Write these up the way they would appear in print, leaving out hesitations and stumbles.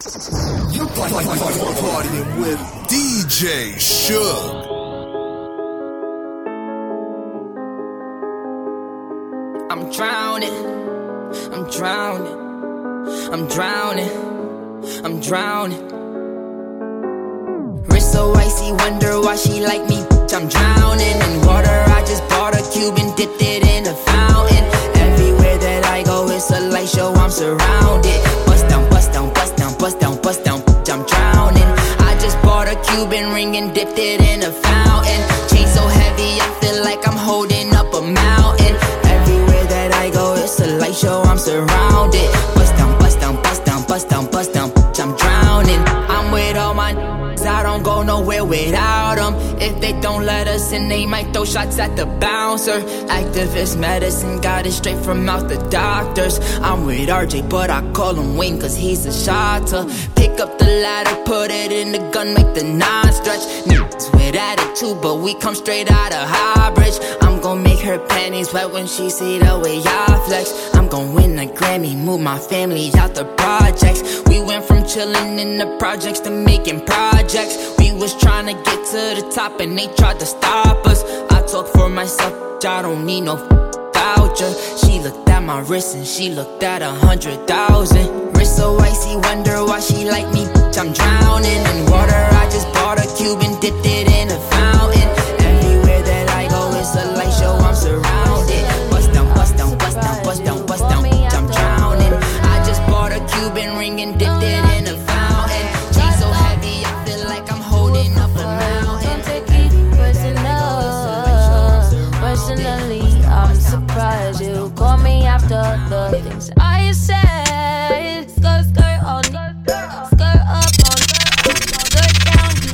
You're partying with DJ Suge. I'm drowning, I'm drowning, I'm drowning, I'm drowning. Wrist so icy, wonder why she like me. I'm drowning in water. I just bought a cube and dipped it in a fountain. Everywhere that I go, it's a light show. I'm surrounded. Bust down, bust down, bust down, bust down, bust down. I'm drowning. I just bought a Cuban ring and dipped it in a fountain. Chain so heavy, I feel like I'm holding up a mountain. Everywhere that I go, it's a light show. I'm surrounded. Bust down, bust down, bust down, bust down, bust down. I'm drowning. I'm with all my I don't go nowhere without them. If they don't let us in, they might throw shots at the bouncer. Activist medicine, got it straight from out the doctors. I'm with RJ, but I call him Wayne cause he's a shotter. Pick up the ladder, put it in the gun, make the nine stretch. Niggas with attitude, but we come straight out of Highbridge. I'm gon' make her panties wet when she see the way I flex. I'm gon' win a Grammy, move my family out the projects. We went from chillin' in the projects to making projects. We was tryna get to the top and they tried to stop us. I talk for myself, I don't need no voucher. She looked at my wrist and she looked at 100,000. Wrist so icy, wonder why she like me. I'm drowning in water. I just bought a cube and dipped it in a fountain. Everywhere that I go, it's a light show. I'm surrounded. Bust down, bust down, bust down, bust down, bust down. I'm drowning. I just bought a Cuban ring and dipped it in a fountain. Chain so heavy, I feel like I'm holding up a mountain. Take it personally, I'm surprised you call me after the things I said. Skirt, skirt on me, skirt up on me, skirt down. You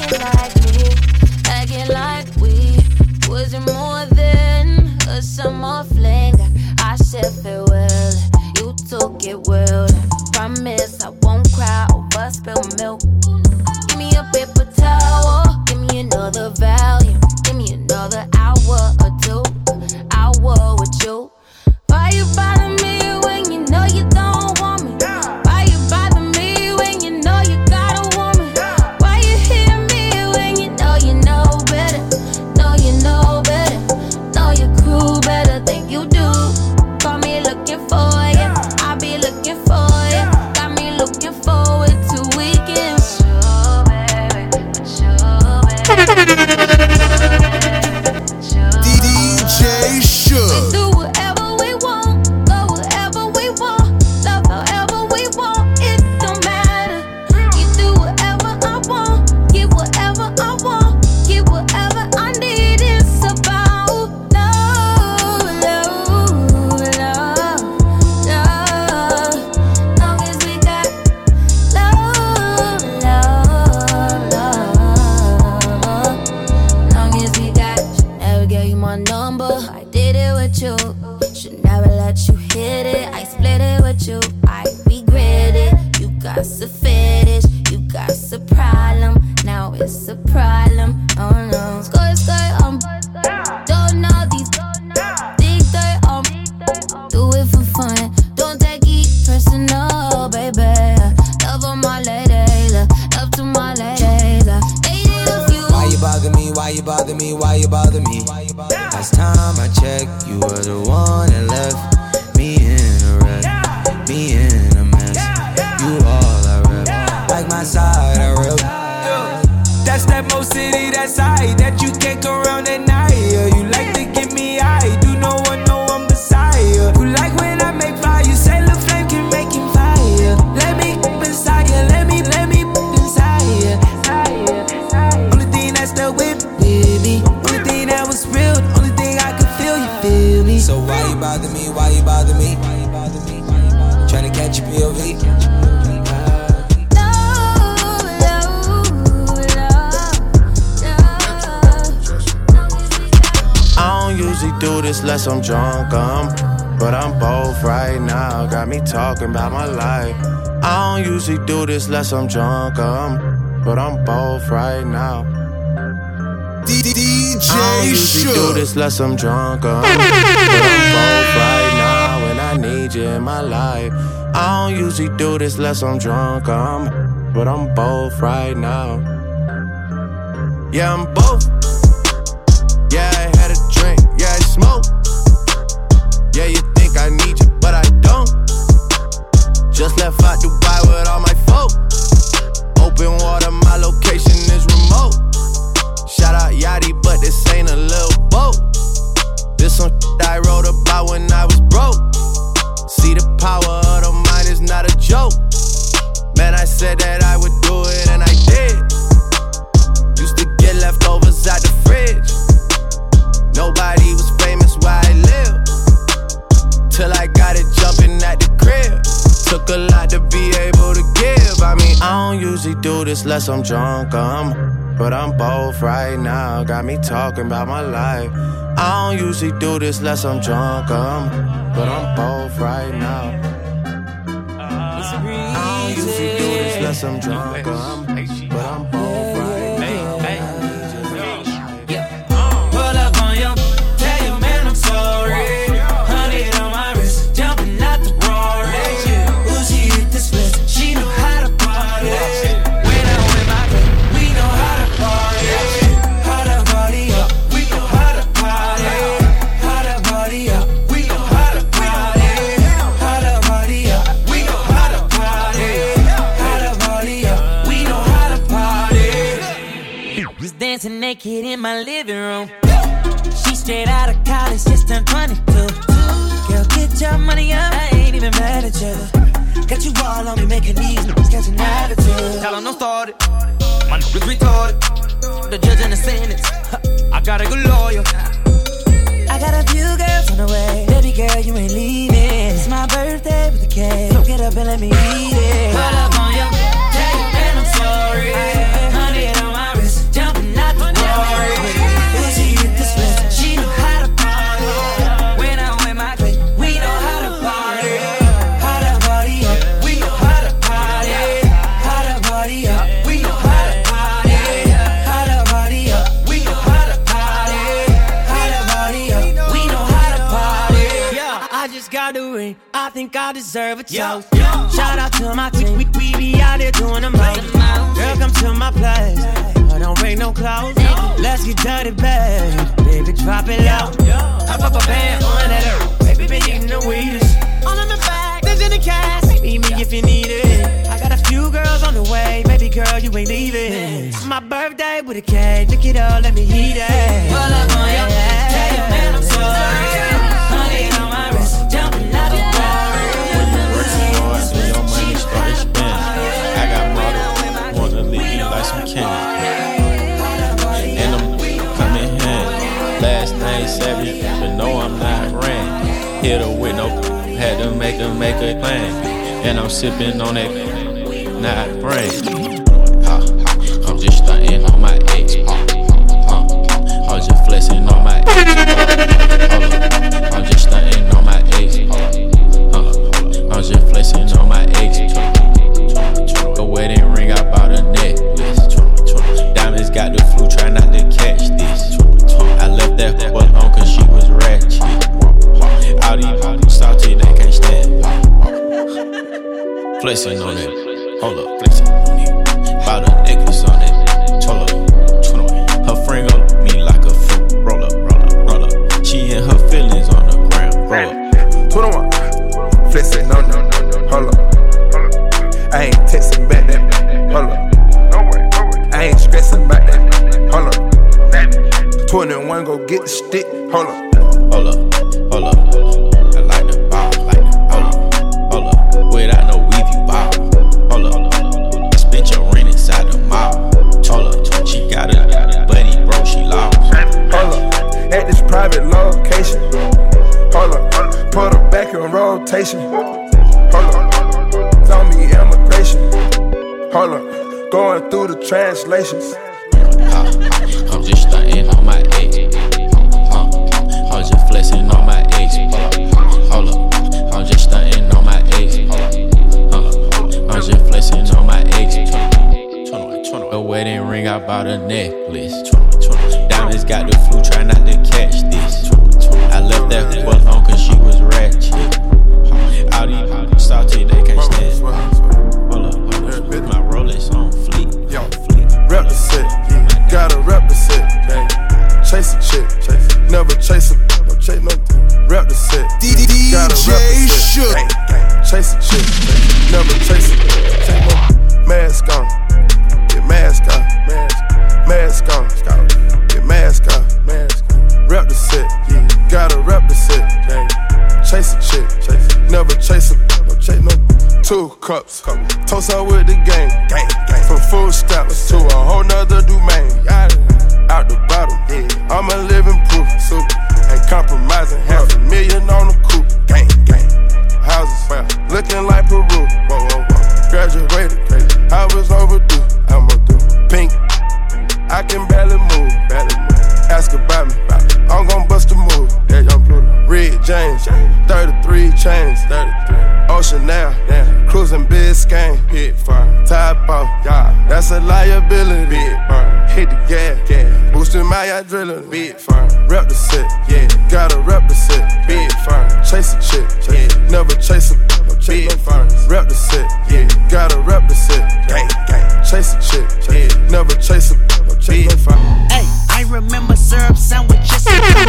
acting like we wasn't more than a summer fling. I said farewell, you took it well. Promise I won't cry over spilled milk. Give me a paper towel, give me another volume, give me another hour or two, hour with you. Why you bother me when you know you don't want me? Why you bother me when you know you got a woman? Why you hear me when you know better? Know you know better, know your crew better than you do. Call me looking for you, I'll be looking for you. Got me looking forward to weekends. Sure, baby, DJ Suge. do whatever we want, go wherever we want, love however we want, it don't matter. You do whatever I want, get whatever I want, get whatever I need. It's about love, love, love, love. Long as we got love, love, love. Long as we got, never gave you my number. I did it with you. Should never let you hit it. I split it with you. I regret it. You got a fetish. You got a problem. Now it's a problem. Oh no. Skirt, skirt, don't know these big dirt, do it for fun. Don't take it personal, baby. Love on my ladies. Love to my ladies. Dated a few. Why you bother me? Why you bother me? Why you bother me? Last time I checked, you were the one that left me in a wreck, me in a mess. You all I rep, like my side I rep. That's that Mo City, that side that you can't go around at night. You like to give me eye, do no one know I'm beside you. You like when I make fire, you say the flame can make him fire. Let me inside you, let me inside you. Only thing that's still with baby, only thing that was real, the only thing I could feel, you feel me. So why you bother me? Why you bother me? Tryna catch your POV. I don't usually do this unless I'm drunk, but I'm both right now. Got me talking about my life. I don't usually do this unless I'm drunk, but I'm both right now. DJ I don't usually do this unless I'm drunk, but I'm both right now. And I need you in my life. I don't usually do this unless I'm drunk, but I'm both right now. Yeah, I'm both. Yeah, I had a drink, yeah, I smoke. Yeah, you think I need you, but I don't. Just left out Dubai with all my folk. Open water, my location is remote. Shout out Yachty, but this ain't a little boat. This some shit I wrote about when I was broke. See, the power of the mind is not a joke. Man, I said that I would do it and I did. Used to get leftovers out the fridge. Nobody was famous where I lived, till I got it jumping at the crib. Took a lot to be able to give. I mean, I don't usually do this unless I'm drunk, but I'm both right now. Got me talking about my life. I don't usually do this unless I'm drunk, but I'm both right now. I don't usually do this unless I'm drunk, but I'm both right now. Pull up on your, tell your man I'm sorry. 100 on my wrist, jumping out the Rory. Ooh, she hit the split, she know how to party. When I'm with my girl, we know how to party. How to party up, we know how to party. How to party up, we know how to party. How to party up, we know how to party. How to party up, we know how to party. Was dancing naked in my living room. She straight out of college, just turned 22. Girl, get your money up, I ain't even mad at you. Got you all on me, making these niggas catch an attitude. Tell them don't start it, my niggas retarded. The judge and the sentence, I got a good lawyer. I got a few girls on the way, baby girl, you ain't leaving. It's my birthday with the cake, so get up and let me eat it. Pull up on your, tell you man I'm sorry. 100 on my wrist, jumping out the Rory. She hit the split, she know how to party. When I'm with my clique, we know how to party. How to party up, we know how to party. How to party up, we know how to party. How to party up, we know how to party. How to party up, we know how to party. Yeah, I just got the ring, I think I deserve a toast. Shout out to my team, we be out there doing the most. Girl, come to my place, I don't bring no clothes. Let's get dirty, babe. Baby, drop it low. Hop up a band on that. Baby, been eating the weedest. All in the bag, there's in the cash. Meet me if you need it. I got a few girls on the way. Baby girl, you ain't leaving. It's my birthday with a cake. Look it up, let me eat it. Pull up on your tell your man I'm sorry. 100 on my wrist, jumping out the bar. When you working hard, when your money started spinning, I got mother, wanna leave you like some candy. And I'm coming in. Last name Savage, but no, I'm not ran. Hit her with no, had to make a plan. And I'm sipping on that, not brain. I'm just stunting on my ex. I'm just flexing on my ex. I'm just stunting on my ex. I'm just flexing on my ex. A wedding ring, I bought a necklace. Diamonds got the flu, try not to catch this. I left that for alone cause she was ratchet. All these salty, they can't stand. Flexing on it, hold up, flexing on it. Bought a necklace on it, told her. Her friend gon' me like a fruit. Roll up, roll up, roll up. She and her feelings on the ground. Roll up. 21, flexing on it, hold up. I ain't texting back that, hold up. I ain't stressing about that, hold up. 21, go get the stick, hold up. Hold up, hold up. I like the ball, like the hold up. Without no weave, you ball. Hold up. I spent your rent inside the mall. Hold up. She got a buddy, bro, she lost. Hold up. At this private location. Hold up. Put her back in rotation. Hold up. It's on me immigration. Hold up. Going through the translations. I'm just stunting on my ex. I'm just flexing on my ex. Hold up. I'm just stunting on my ex. I'm just flexing on my ex. A wedding ring, I bought a necklace. Diamonds got the flu, try not to catch this. I left that for alone cause she was ratchet. All these salty, they cups. Toast up with the gang. From food stamps to a whole nother domain. Out the bottom, I'm a living proof. Super, ain't compromising. $500,000 on the coupe. Gang. Houses, looking like Peru. Whoa. Graduated, I was overdue. I'm overdue. Pink, I can barely move. Ask about me, I'm gon' bust a move. Yeah, young Pluto. Red James, 33 chains. Ocean now, cruising Biscayne. Pit farm, top off, that's a liability. Big farm, hit the gas, boosting my adrenaline. Big farm, rep the set, gotta rep the set. Big farm, chase a chick, never chase a big farm. Rep the set, gotta rep the set. Gang, chase a chick, never chase a big farm. Hey, I remember syrup sandwiches.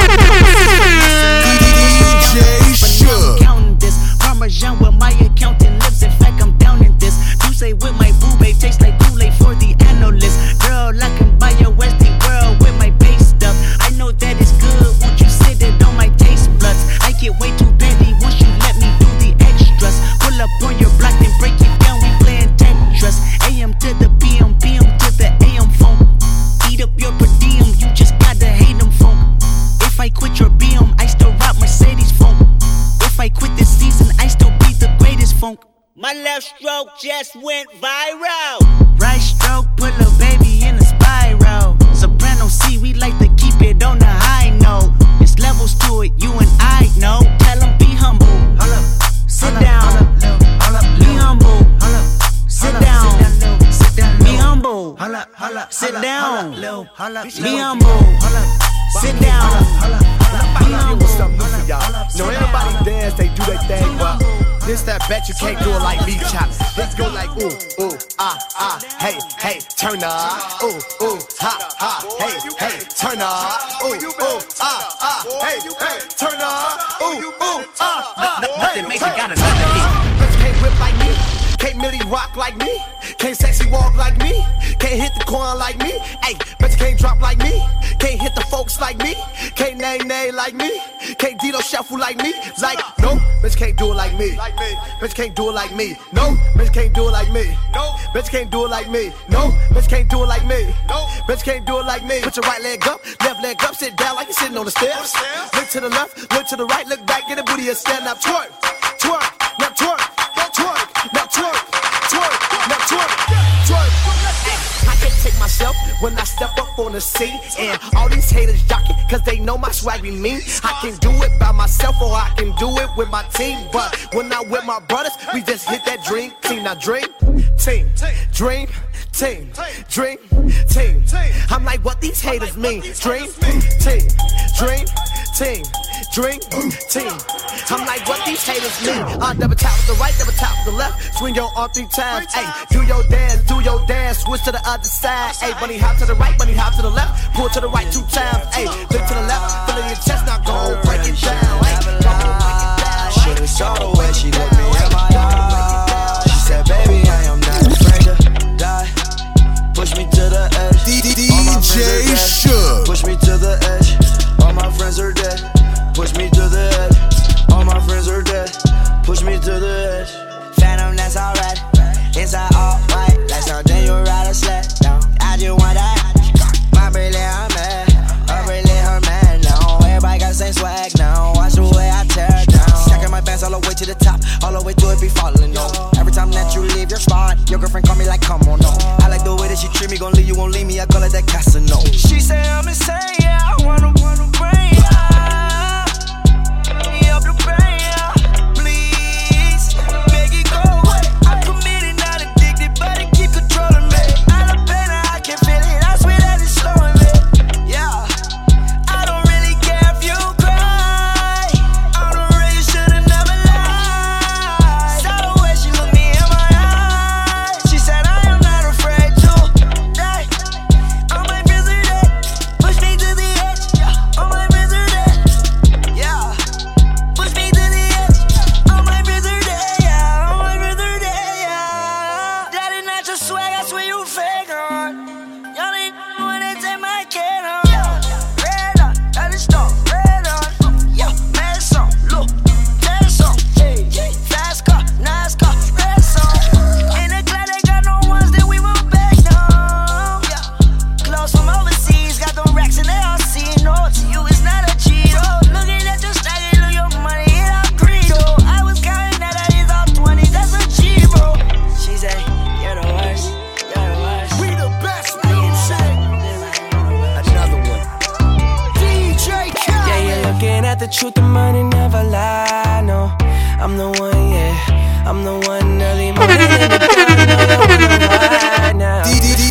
DJ Shook. Counting this Parmesan with my accountant lips. In fact, I'm down in this. You say with my boo babe tastes like Kool-Aid for the analyst. Girl, I can buy a Westie world with my base stuff. I know that it's good. Won't you sit it on my taste buds? I get way too petty once you let me do the extras. Pull up on your block and break it down. We playing Tetris. AM to the PM, PM to the AM phone. Eat up your per diem. You just gotta hate them phone. If I quit your BM, I still rock Mercedes phone. If I quit this season, I still be the greatest funk. My left stroke just went viral. Right stroke put a baby in a spiral. Soprano C, we like to keep it on the high note. It's levels to it, you and I know. Tell them be humble. Sit down. Be humble. Sit down. Be humble. Sit down. Be humble. Sit down. Be humble. Something new for y'all. You know, everybody dance, they do their thing, but this that bet you can't do it like me, chop. Let's go like ooh, hey, turn up. Ooh, ha, hey, turn up. Ooh, hey, turn up. Nothing makes it got another hit. Bitch can't whip like me. Can't Millie rock like me. Can't sexy walk like me. Can't hit the corn like me. Ayy, bitch can't drop like me. Can't hit the folks like me. Can't nay like me. Can't Dito shuffle like me. Like, no, bitch can't do it like me. Bitch can't do it like me. No, bitch can't do it like me. No, bitch can't do it like me. No, bitch can't do it like me. No, bitch can't do it like me. Put your right leg up, left leg up, sit down like you're sitting on the stairs. Look to the left, look to the right, look back, get a booty and stand up. Twerk, now twerk, twerk, now twerk, now twerk. I can't take myself when I step up on the scene. And all these haters jockey, cause they know my swag be mean. I can do it by myself or I can do it with my team. But when I'm with my brothers, we just hit that dream team. Now dream team, dream team, dream team. I'm like, what these haters mean? Dream team, dream team, dream team. I'm like, what these haters mean? Double tap to the right, double tap to the left. Swing your arm 3 times. Ay, do your dance, switch to the other side. Ay, bunny hop to the right, bunny hop to the left. Pull to the right 2 times. Ay, look to the left, fill in your chest, now go break it down. Ay, go break it down. Should've saw the way she looked me in my eyes. She said, baby, I am not afraid to die. Push me to the edge. DJ Shook. Push me to the edge. All my friends are dead. Push me to the edge. All my friends are dead. Push me to the edge. Phantom, that's alright. Inside all white, like something you ride a sled down. I just want that. My brilliant, I'm mad. Her brilliant, her man now. Everybody got the same swag now. Watch the way I tear it down. Stacking my bands all the way to the top, all the way to it be falling on. Every time that you leave your spot, your girlfriend call me like, come on, no. I like the way that she treat me, gon' leave you, won't leave me. I call it that Casino. She say I'm insane, yeah. I wanna bring ya. Me up the brain, yeah. Please, make it go away. I'm committed, not addicted, but it keep controlling me. I love pain, I can feel it. I swear that it's slowing me. Yeah, I don't really care if you cry. I don't really should've never lied. Saw the way she looked me in my eyes. She said I am not afraid to die. All my friends are dead. Push me to the edge. Yeah, all my friends are dead. Yeah, push me to the edge. All my friends are dead. Yeah, all my friends are dead. Yeah, that is not your swag. I swear you fake on. Y'all ain't when they take my kid on. Red on, that is stone. Red on, yeah, man song. Look, that song. Fast car, nice car, red song. truth, the money never lie, no. I'm the one, yeah. I'm the one early morning in the right now.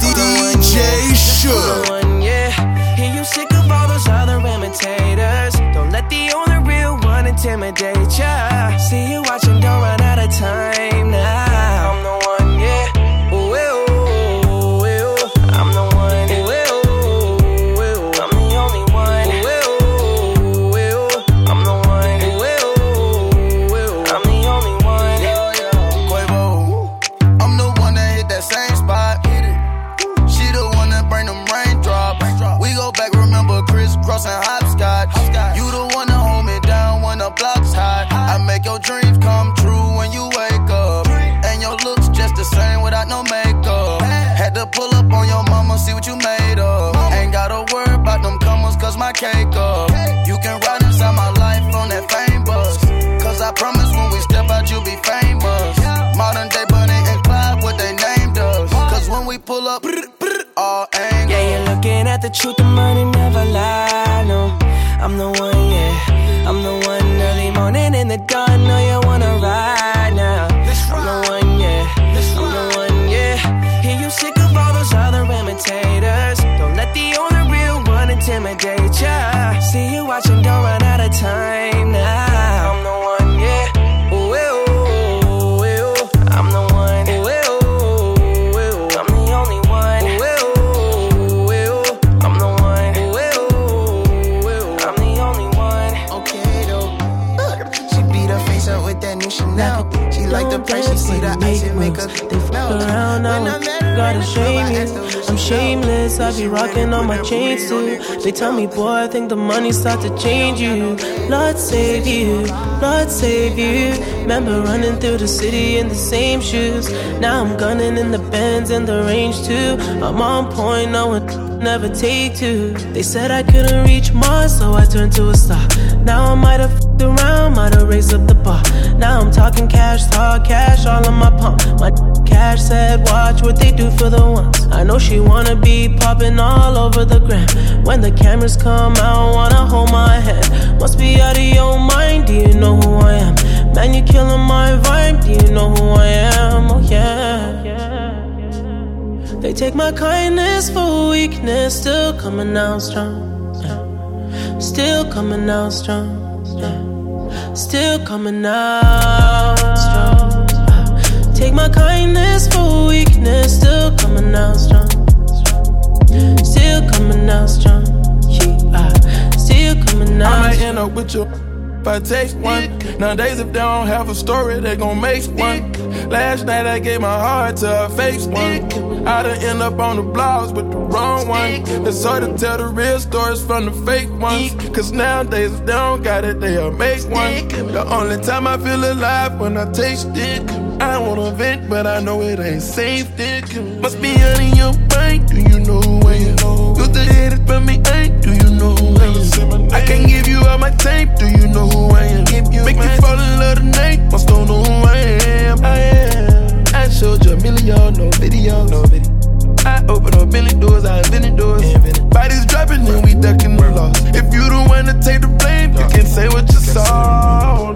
DJ Shook. I'm the one, yeah. Hear you sick of all those other imitators. Don't let the only real one intimidate ya. See you watching, don't run out of time now. I'm the one, yeah. Ooh, ooh, ooh, ooh. I'm the one. Ooh, ooh, ooh. I'm the only one. Ooh, ooh, ooh. I'm the one. Ooh, ooh, ooh. I'm the only one. Quavo, I'm the one that hit that same spot. She the one that bring them raindrops. We go back, remember crisscross and hopscotch. You the one that hold me down when the block's hot. I make your dreams come true when you wake up. And your looks just the same without no makeup. Had to pull up on your mama, see what you made of. Ain't gotta worry about them comers, cause my cake up. You can ride inside my life on that fame bus. Cause I promise when we step out, you'll be famous. Modern day Bonnie and Clyde, what they named us. Cause when we pull up, all angles. Yeah, you're looking at the truth, the money never lie, no. I'm the one, yeah. I'm the one early morning in the dawn, know you wanna ride now. I'm the one, yeah. I'm the one, yeah. Hear you sick of all those other imitators. Don't let the only real one intimidate ya. See you watching, don't run out of time now. I'm the one, yeah. Ooh, ooh, ooh, ooh. I'm the one. Ooh, ooh, ooh. I'm the only one. Ooh, ooh, ooh. I'm the one. Ooh, ooh. I'm the only one. Okay, though. She beat her face up with that new Chanel. She like the price, she see the ice and make her melt. Around now, gotta shame you. I'm shameless, I be rocking on my chains too. They tell me, boy, I think the money start to change you. Lord save you, Lord save you. Remember running through the city in the same shoes. Now I'm gunning in the Benz and the range too. I'm on point, no one never take two. They said I couldn't reach Mars, so I turned to a star. Now I might have f***ed around, might have raised up the bar. Now I'm talking cash, talk cash, all in my palm. My cash said, watch what they do for the ones. I know she wanna be popping all over the gram. When the cameras come out, wanna hold my hand. Must be out of your mind, do you know who I am? Man, you're killing my vibe, do you know who I am? Oh yeah. They take my kindness for weakness, still coming out strong. Yeah. Still coming out strong. Yeah. Still coming out strong. Yeah. Take my kindness for weakness, still coming out strong. Still coming out strong. Yeah. Still coming out. I might end up with you if I taste one. Nowadays if they don't have a story, they gon' make one. Last night I gave my heart to a fake one. I done end up on the blogs with the wrong one. It's hard to tell the real stories from the fake ones. Cause nowadays if they don't got it, they'll make one. The only time I feel alive when I taste it. I don't wanna vent, but I know it ain't safe. Must be out in your brain, do you know who I am? You the hit it from me, ain't, do you know who I am? I can't give you all my tape, do you know who I am? Make you fall in love tonight, must don't know who I am. I showed you a million, no video. I open up many doors, I invented doors. Bodies dropping and we ducking the loss. If you the one to take the blame, you can say what you saw.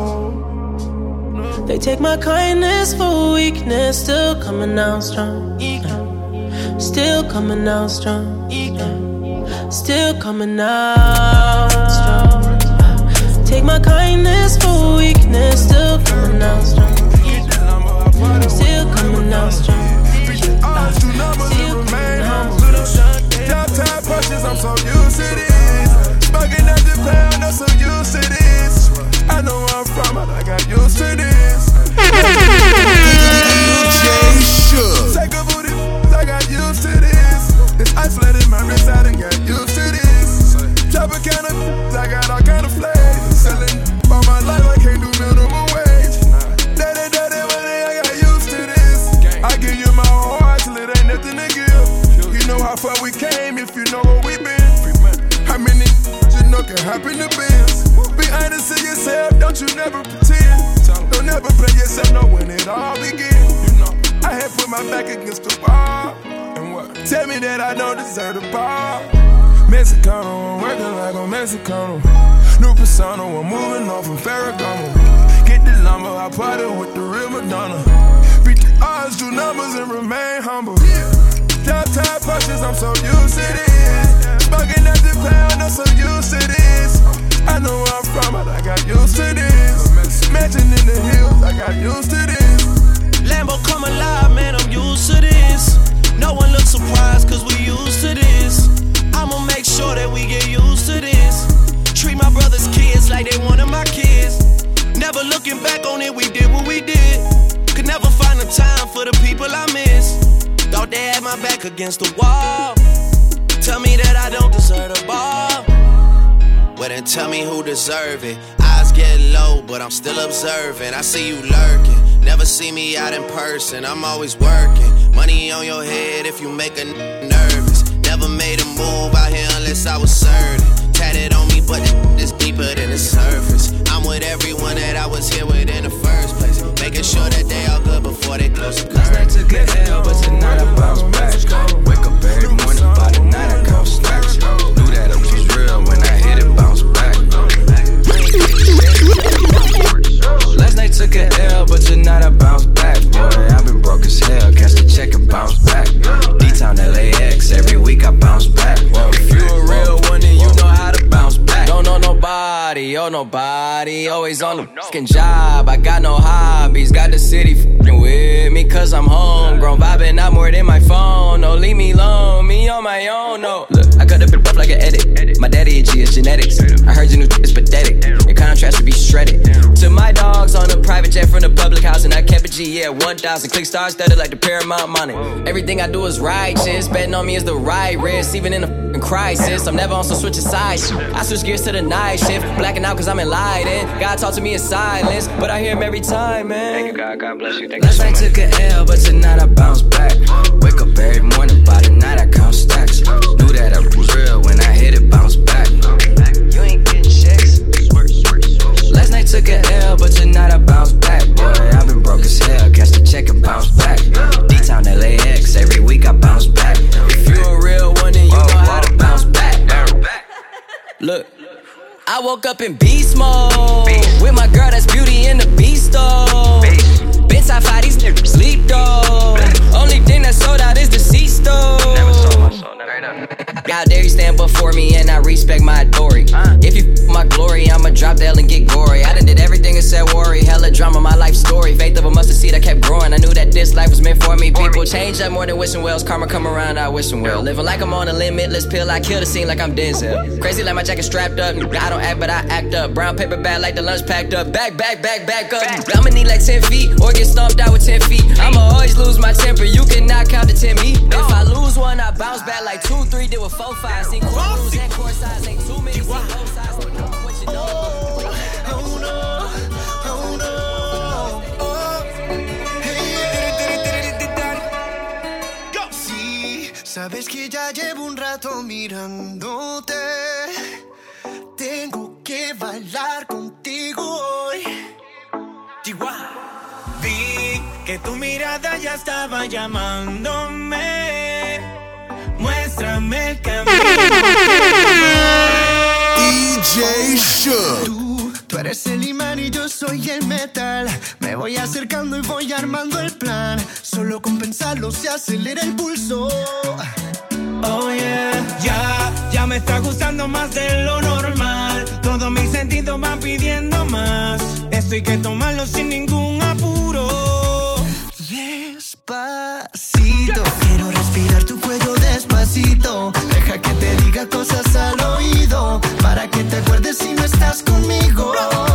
No. They take my kindness for weakness, still coming out strong. Yeah. Still coming out strong. Yeah. Still coming out strong. Yeah. Take my kindness for weakness, still coming out strong. Still coming out strong. Still coming out strong. Top punches, I'm so used to this. Smoking at the pound, I'm so used to this. I know where I'm from, but I got used to this. DJ Shook. Take a booty, I got used to this. This isolated my wrist, I done got used to this. Chop a can of, I got all kind of flavors. Selling all my life, I can't do minimum wage. Daddy, money, I got used to this. I give you my whole heart till it ain't nothing to give. You know how far we came if you know where we been. How many you know can happen to biz? Be honest to yourself, don't you never pretend. Don't never play yourself, know when it all begins. You know, I had put my back against the wall. And what? Tell me that I don't deserve the ball. Mexicano, I'm working like a Mexicano. New persona, I'm moving off from Ferragamo. Get the lumber, I party with the real Madonna. Beat the odds, do numbers, and remain humble. Top tie punches, I'm so used to this. Smoking at the pound, I'm so used to this. I know where I'm from, but I got used to this. Mansion in the hills, I got used to this. Lambo come alive, man, I'm used to this. No one looks surprised, cause we used to this. I'ma make sure that we get used to this. Treat my brother's kids like they one of my kids. Never looking back on it, we did what we did. Could never find the time for the people I miss. Thought they had my back against the wall. Tell me that I don't deserve the ball. Well then tell me who deserve it. Eyes get low, but I'm still observing. I see you lurking. Never see me out in person, I'm always working. Money on your head if you make a nervous. Never made a move out here unless I was certain. Tatted on me, but it's deeper than the surface. I'm with everyone that I was here with in the first place. Making sure that they all good before they close the curtain. Last night took an L, but tonight I bounce back. Wake up every morning, by the night I count stacks. Knew that it was real when I hit it, bounce back. Last night took an L, but tonight I bounce back. Boy, I've been broke as hell, catch the check and bounce back. D-Town LAX, every week I bounce back. If you a real one, then you know how to bounce back. Don't know nobody, oh nobody, always on the fucking job. I got no hobbies, got the city fucking with me, cause I'm homegrown. Vibing out more than my phone, no, leave me alone, me on my own, no. Look, I cut the bit up like an edit. My daddy a G, it's genetics. I heard your new is pathetic. Your contrast should be shredded. To my dogs on a private jet from the public house, and I kept a G, yeah, 1,000. Click stars studded like the Paramount money. Everything I do is righteous. Betting on me is the right risk, even in a f***ing crisis. I'm never on some switching sides. I switch gears to the night shift. Blacking out cause I'm enlightened. God talk to me in silence, but I hear him every time, man. Thank you, God. God bless you. Thank Last night took an L, but tonight I bounce back. Wake up every morning, by the night I count stacks. Knew that I was real when I hit it, bounce back. You ain't getting checks. Last night took an L, but tonight I bounce back. Boy, I've been broke as hell, catch the check and bounce back. D-Town LAX, every week I bounce back. If you a real one, then you know how to bounce back. Look, I woke up in beast mode with my girl that's beauty in the beast though. Been top 5, these niggas sleep though. Only thing that sold out is the C-store. Never sold my soul, never done. How dare you stand before me and I respect my authority. If you f my glory, I'ma drop the L and get gory. I done did everything except worry. Hella drama, my life story. Faith of a mustard seed, I kept growing. I knew that this life was meant for me. People change up more than wishing wells. Karma come around, I wish them well. Living like I'm on a limitless pill. I kill the scene like I'm Denzel. Crazy like my jacket strapped up. I don't act, but I act up. Brown paper bag like the lunch packed up. Back up. I'ma need like 10 feet or get stomped out with 10 feet. I'ma always lose my temper. You cannot count to 10 me. If I lose one, I bounce back like 2, 3. Did with 4, 5. Seen courtrooms and court size. Ain't too many. See both sides. What you know? Sabes que ya llevo un rato mirándote. Tengo que bailar contigo hoy. Vi que tu mirada ya estaba llamándome. Muéstrame el camino. DJ Shook. Tú eres el imán y yo soy el metal. Me voy acercando y voy armando el plan. Solo con pensarlo se acelera el pulso. Oh yeah, ya me está gustando más de lo normal. Todos mis sentidos van pidiendo más. Esto hay que tomarlo sin ningún apuro. Despacito, quiero respirar tu cuello despacito. Deja que te diga cosas al oído, para que te acuerdes si no estás conmigo.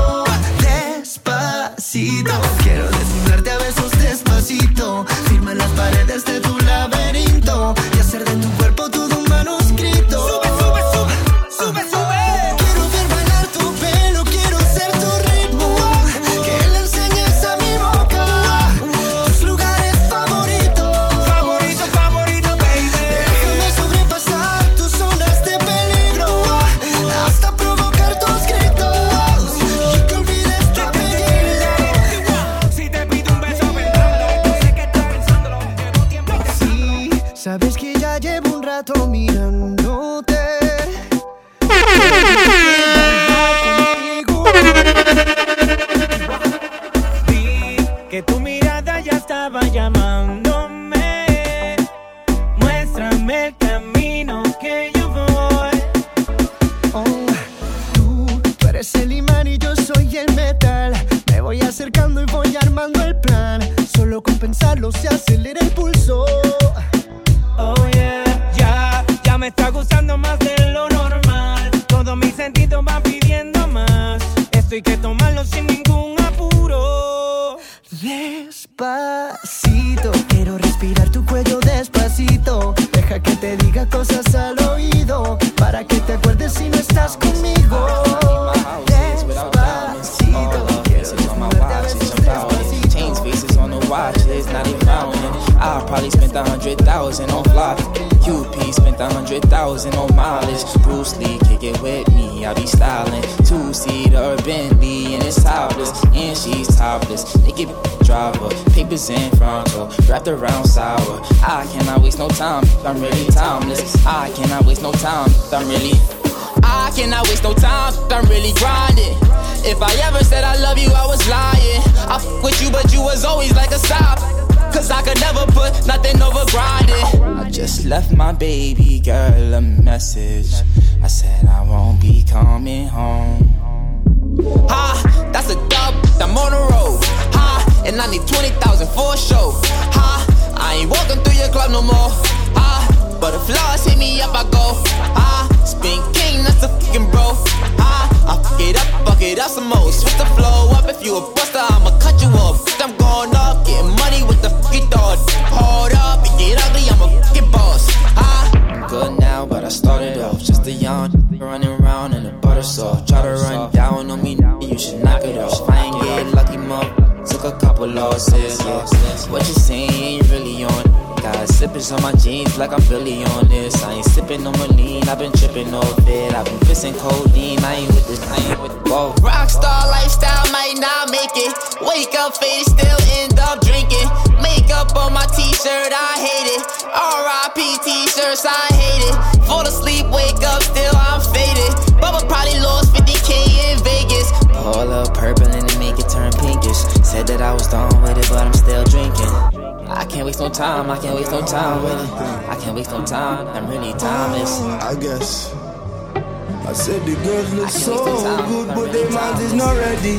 Despacito, quiero desnudarte a besos despacito. Firma las paredes de tu laberinto y hacer de tu cuerpo todo un manuscrito. Sube. Quiero ver bailar tu pelo, quiero ser tu ritmo. Que le enseñes a mi boca tus lugares favoritos. Favorito, baby. Déjame sobrepasar tus zonas de peligro hasta provocar tus gritos y que olvides tu apellido. Si te pido un beso, vendralo. Sé que estás pensándolo. Llevo tiempo. Sí, sabes que ya llevo un rato mirándote. muéstrame el camino que yo voy. Oh, tú eres el imán y yo soy el metal. Me voy acercando y voy armando el plan. Solo con pensarlo se acelera el pulso. Oh yeah, ya me está gustando más de lo normal. Todos mis sentidos van pidiendo más. Esto hay que tomarlo sin ningún apuro. Despacito, quiero respirar tu cuello despacito. Deja que te diga cosas al oído, para que te acuerdes si no estás conmigo. Despacito, quiero desnudarte a besos despacito. Chains, faces on the watch, it's not even fountain. I probably spent 100,000 on fly. QP spent 100,000 on mileage. Bruce Lee, kick it with me, I be styling. Two-seater Bentley and it's topless, and she's topless. Naked driver, papers in frontal, wrapped around sour. I cannot waste no time, I'm really timeless. I cannot waste no time, I'm really. I cannot waste no time, I'm really grinding. If I ever said I love you, I was lying. I f with you, but you was always like a stop. Cause I could never put nothing over grinding. I just left my baby girl a message. I said I won't be coming home. Ha, that's a dub, I'm on the road. Ha, and I need 20,000 for a show. Ha, I ain't walking through your club no more. Ha, but if flaws hit me up, I go. Ha, spin king, that's a fucking bro. Ha, I fuck it up some more. Switch the flow up, if you a buster, I'ma cut you off. I'm going up, getting money with the fucking thought. Hold up, and get ugly, I'm a fucking boss. Ha, I'm good now, but I started off just a young running around in a butter sauce. Try to run down on me, you should knock it off. I ain't get lucky, mom. Took a couple losses, yeah. What you saying ain't really on. Got sippers on my jeans like I'm Billy on this. I ain't sipping on Malene, I've been tripping off it. I've been fissing codeine, I ain't with this, I ain't with the ball. Rockstar lifestyle might not make it. Wake up faded, still end up drinking. Makeup on my t-shirt, I hate it. R.I.P. t-shirts, I hate it. Fall asleep, wake up, still I'm faded. Bubba probably lost 50K in Vegas. Pull up purple and then make it turn pinkish. Said that I was done with it, but I'm still drinking. I can't waste no time, I can't waste no time with it. I can't waste no time, I'm really timeless. I guess I said the girls look so good, but their minds is not ready.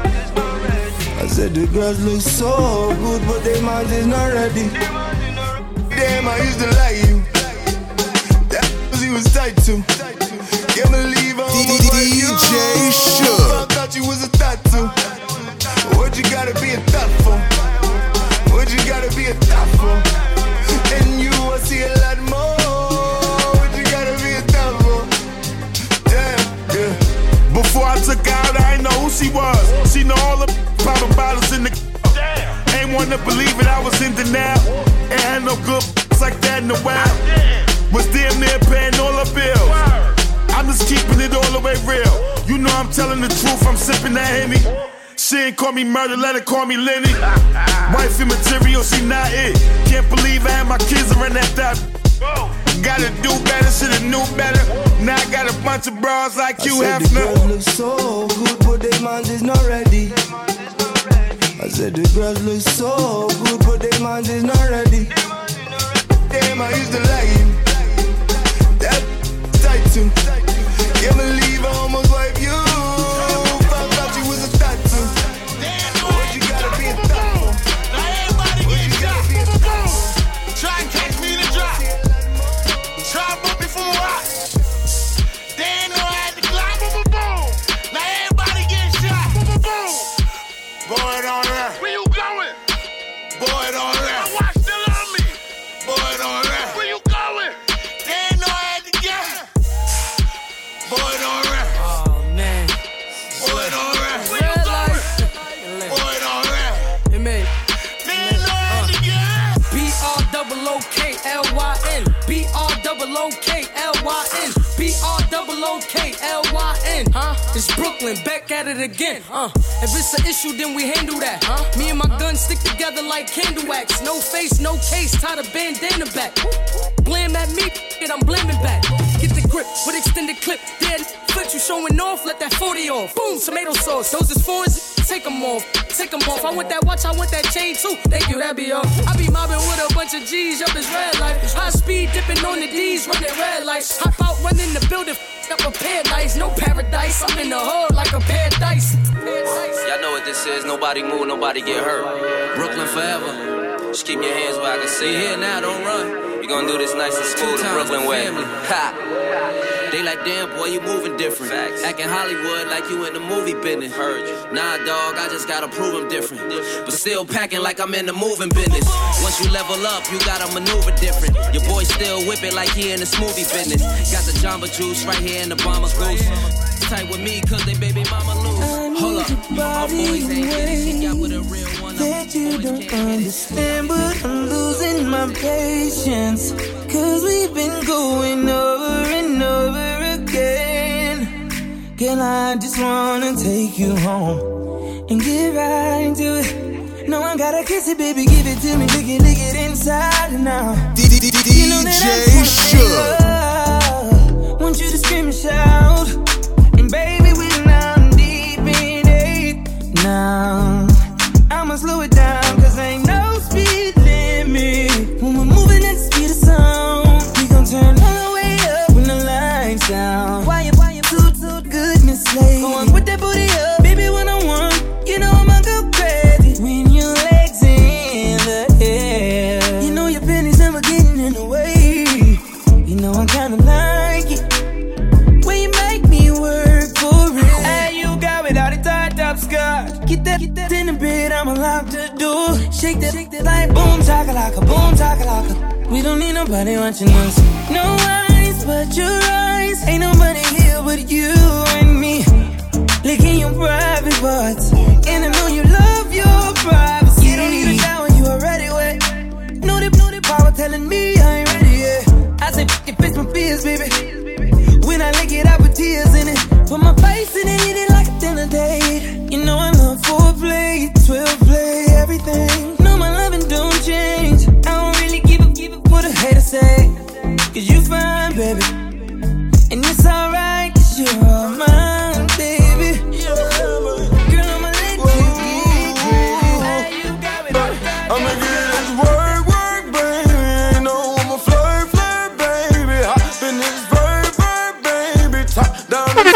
I said the girls look so good, but their minds is not ready. Damn, I used to like you. That pussy was tight too. Can't believe I almost like you. DJ Shook. I thought you was a tattoo. What you gotta be a thot for? What you gotta be a thot for? And you will see a lot more. What you gotta be a thot for? Damn, yeah. Before I took her out, I ain't know who she was. She know all the powder bottles in the. Ain't want to believe it, I was in denial. Ain't had no good like that in the wild. Was damn near paying all her bills. I'm just keeping it all the way real. You know I'm telling the truth, I'm sipping that Henny. She ain't call me murder, let her call me Lenny. Wifey material, she not it. Can't believe I had my kids around that thought. Gotta do better, shoulda knew better. Now I got a bunch of bras like you, Hefner. The girls look so good, but their minds is not ready. I said the girls look so good, but their minds is not ready. Damn, I used to like you. That tight too. Can't believe I almost wiped you. Found out you was a tattoo. What you gotta be a thot for? Now everybody get shot. Try and catch me in the drop. Try and put me from a rock. They ain't know I had to climb. Boom. Now everybody get shot. Boom. Boy, it on there. Where you going? Boy, it on there. My watch still on me. Boy, it on there. Where you going? They ain't know I had to get. Boy, it on there. Oh man. Boy, it on there. Where you going? Boy, it on there. Hey man. They ain't know I had to get. B-R-O-O-K-L-Y-N. B-R-O-O-K-L-Y-N. B-R-O-O-K-L-Y-N. It's Brooklyn, back at it again. If it's an issue, then we handle that. Me and my gun stick together like candle wax. No face, no case, tie the bandana back. Blame at me, and I'm blaming back. Get the grip with extended clip. Dead foot, you showing off, let that 40 off. Boom, tomato sauce. Those is fours, take them off. Take them off. I want that watch, I want that chain too. Thank you, that be all. I be mobbing with a bunch of G's, up his red light. High speed, dip sipping on the D's, running red lights. Hop out, running the building, up a paradise. No paradise, I'm in the hood like a pair of dice. Y'all know what this is. Nobody move, nobody get hurt. Brooklyn forever. Just keep your hands where I can see. Here now, don't run. We gon' do this nice and smooth the Brooklyn way. Ha. They like, damn, boy, you moving different. Facts. Acting Hollywood like you in the movie business. Heard you. Nah, dog, I just gotta prove I'm different. But still packing like I'm in the moving business. Once you level up, you gotta maneuver different. Your boy still whip it like he in the smoothie business. Got the Jamba Juice right here in the Bomber Goose. Tight with me, cause they baby mama lose. Hold up, my boys ain't get it. She got with a real one. That you don't understand, but I'm losing my patience. Cause we've been going over and over again. Girl, I just wanna take you home and get right into it. No one gotta kiss it, baby, give it to me. Lick it inside and out. You know that I want you to scream and shout. And baby, we're now deep in it. Now I'ma slow it down, cause ain't no speed limit. When we're moving at the speed of sound, we gon' turn all the way up when the lights down. Why you too goodness late? Go on, put that booty up, baby, when I want. You know I'ma go crazy when your legs in the air. You know your pennies never getting in the way. You know I kinda like it when you make me work for it. Hey, you got without a tied up skirt. Get that in the bed, I'm allowed to do. Shake that like boom chakalaka, boom chakalaka. We don't need nobody watching us. No eyes but your eyes. Ain't nobody here but you and me. Licking your private parts, and I know you love your privacy. You don't need a shower, you already wet. Know the power telling me I ain't ready yet. I say it fits my fears, baby. When I lick it, I put tears in it. Put my face in it, eat it like a dinner date. You know I love foreplay, 12 play, everything. No, my loving don't change. I don't really give up what a hater say. Cause you fine, baby. And it's alright, cause you're all mine, baby. Girl, I'ma let you get crazy. I'ma get this work, baby. No, I'ma flirt, baby. Hop in this verb, baby. Top down the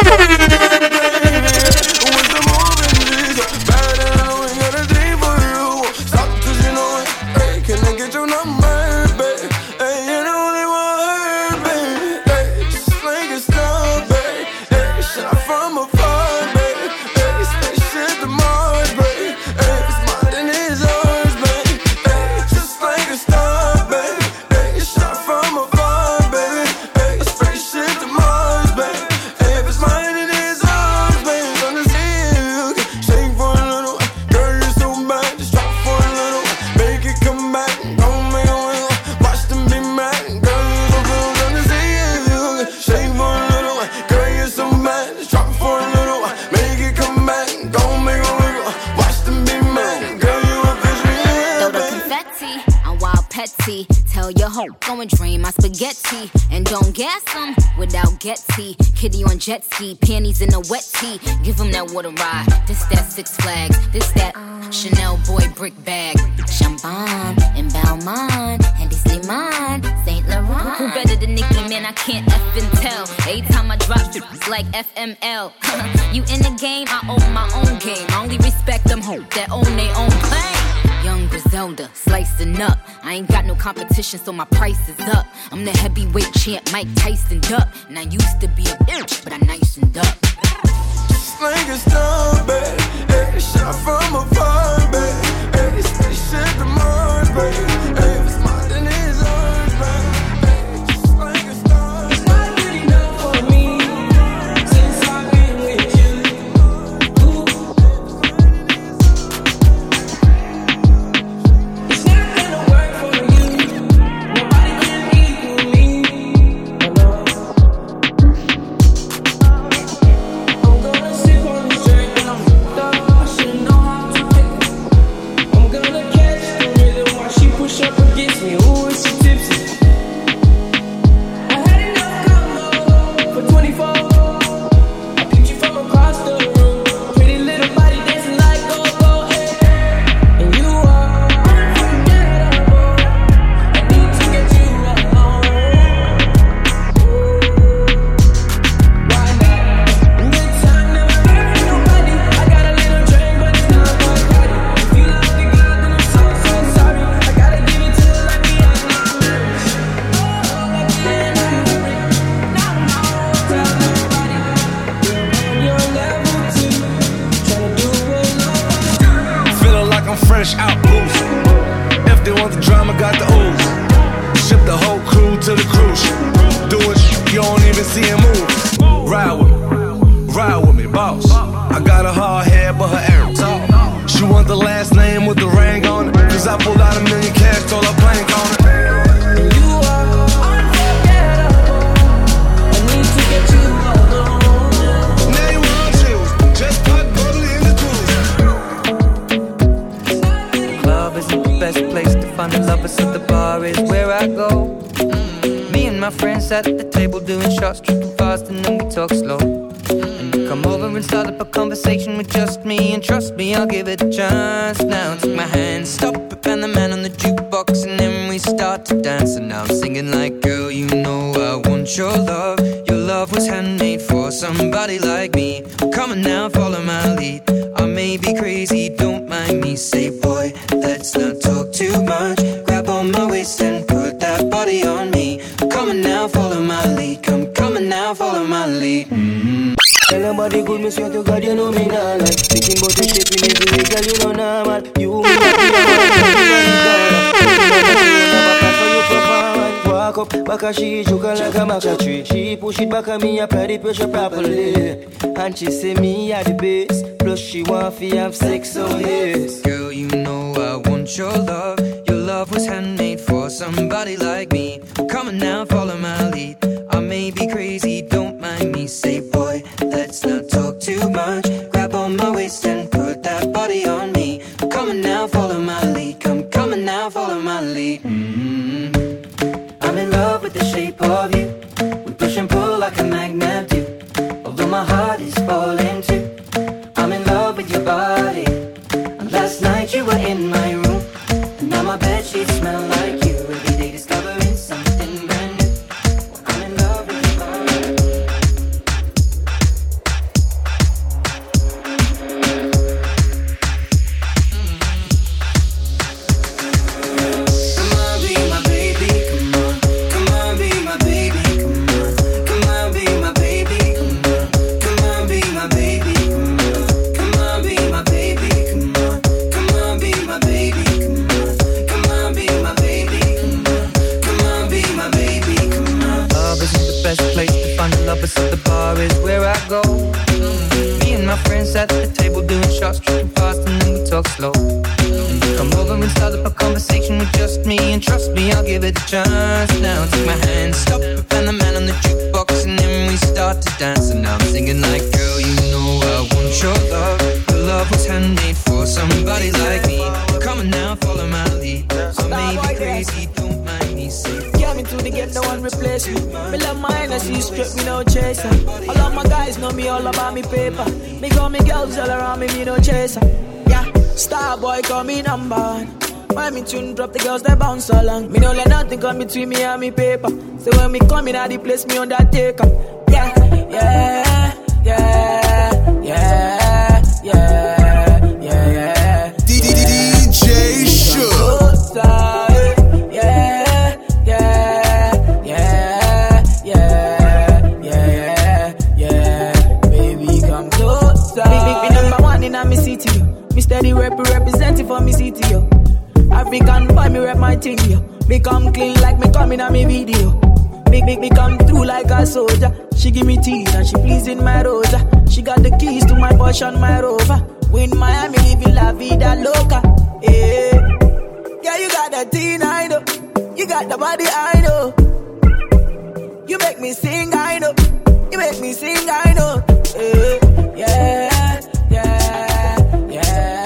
with the moving G's. Bad and I ain't got a dream for you. Stop, cause you know it. Hey, can I get your number, baby? Hey, you know they want her, baby. Hey, just like a star, baby. Hey, shot from afar, baby. Hey, spaceship to Mars, baby. Hey, it's mine and it's ours, baby. Hey, just like a star, baby. Hey, shot from afar, baby. Hey, spaceship to Mars, baby. Hey, if it's mine and it's ours, baby. Gonna see you shake for a little. Girl, you're so bad, just drop for a little. Make it come back, don't make a wiggle. Watch them be mad, girl, you're so cool. Gonna see you shake for a little. Girl, you're so bad, just drop for a little. Make it come back, don't make a wiggle. Watch them be mad, girl, you a Throw vision, the confetti, I'm wild petty. Tell your hoe, go and drain my spaghetti. And don't gas them without Getty. Kitty on jet ski, panties in a wet tee. Give them that water ride. This that Six Flags, this that Chanel boy brick bag. Champagne and Balmain, and this Liman, Saint Laurent. Who better than Nicki, man, I can't effing tell. Every time I drop it's like FML. You in the game, I own my own game. I only respect them hoes that own their own claim. Young Griselda, slicing up. I ain't got no competition, so my price is up. I'm the heavyweight champ, Mike Tyson up. And I used to be a bitch, but I nicened up. just like a star, baby. Hey, shot from afar, baby. Hey, spaceship to Mars, baby. Hey, it's mine and it's ours, baby. Hey, just like a star. It's not good enough for me since I've been with you. It's not gonna work for you. Nobody can equal me. I'm gonna sip on this drink and I'm I should know how to pick it. I'm gonna catch the rhythm while she push up against to the cruise. Doing shit you don't even see him move. Ride with me, boss. I got a hard head, but her air tall. She want the last name with the ring on it. Cause I pulled out $1 million cash, told her plank on it. And you are unforgettable. I need to get you alone. Now you want chills, just put bubbly in the The club isn't the best place to find the lovers, so the bar is where I go. Me and my friends at the table doing shots, tripping fast, and then we talk slow. And you come over and start up a conversation with just me, and trust me, I'll give it a chance. Now take my hand, stop it, and the man on the jukebox, and then we start to dance. And now I'm singing like, girl, you know I want your love. Your love was handmade for somebody like me. Come on now, follow my lead. I may be crazy, don't mind me. Say, boy, let's not talk too much. Grab on my waist and put that body on me. Come on now, follow my lead. Come on now, follow my lead. Tell your body good, me swear to God, you know me not like. Thinking about your shape in every way, girl, you know normal. You walk up, back a she, joke like a maca tree. She push it back at me, apply the pressure properly. And she say me at the base. Plus she want to have sex, so yes. Girl, you know I want your love. Your love was handmade for somebody like me. Come on now, follow my lead. I may be crazy, don't mind me. Say, boy, let's not talk too much. Grab on my waist and put that body on me. Come on now, follow my lead. Come on now, follow my lead. I'm in love with the shape of you. We push and pull like a magnet do. Although my heart is falling too. I'm in love with your body. And last night you were in my room. And now my bedsheets smell like you. Every day discovering something brand new. I'm in love with your body. Come on, be my baby, come on. Come on, be my baby, come on. Come on, be my baby, come on. Come on, be my baby, come on. Come on, be my baby, come on. Come on, be my baby, come on. Come on, be my baby, come on. Come on, be my baby, come on. Love isn't the best place to find the lovers, so the bar is where I go. Me and my friends at the table doing shots, tripping fast, and then we talk slow. And you come over and start up a conversation with just me, and trust me, I'll give it a chance. Now take my hand, stop it, and the man on the jukebox, and then we start to dance. And now I'm singing like, girl, you know I want your love. Your love was handmade for somebody like me. Come on now, follow my lead. I may be crazy, don't mind me. Say, get me to the get no one replace me. Me love my energy, strip me no chaser. All of my guys know me all about me paper. Me got me girls all around me, me no chaser. Yeah, star boy call me number one. When me tune drop, the girls they bounce along. Me no let nothing come between me and me paper. So when me come in at the place, me undertaker. Yeah, yeah, yeah, yeah, yeah, yeah, yeah. DJ Shook. Yeah, yeah, yeah, yeah, yeah, yeah. Baby, come closer. Big number one in my city. Me steady representing for me city, yo. African boy, me rep my thing, yo. Me come clean like me coming on me video. Me come through like a soldier. She give me tea and she pleasing my rosa. She got the keys to my Porsche and my Rover. We in Miami living la vida loca. Yeah, yeah, you got the teen, I know. You got the body, I know. You make me sing, I know. You make me sing, I know. Yeah, yeah, yeah, yeah.